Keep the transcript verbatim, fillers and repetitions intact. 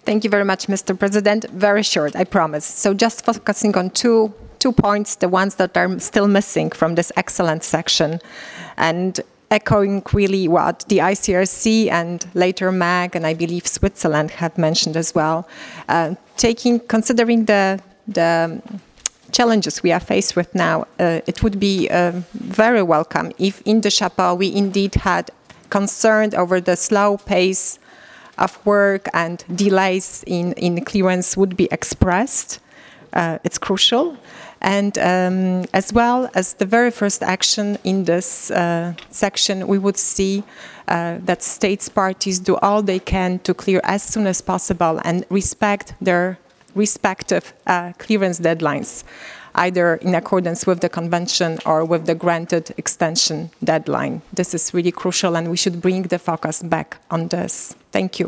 Thank you very much, Mister President. Very short, I promise. So just focusing on two, two points, the ones that are still missing from this excellent section, and echoing really what the I C R C and later M A G and I believe Switzerland have mentioned as well. Uh, taking, considering the, the challenges we are faced with now, uh, it would be uh, very welcome if in the Chapelle we indeed had concerned over the slow pace of work and delays in, in clearance would be expressed. Uh, it's crucial. And um, as well as the very first action in this uh, section, we would see uh, that states parties do all they can to clear as soon as possible and respect their respective uh, clearance deadlines, either in accordance with the convention or with the granted extension deadline. This is really crucial, and we should bring the focus back on this. Thank you.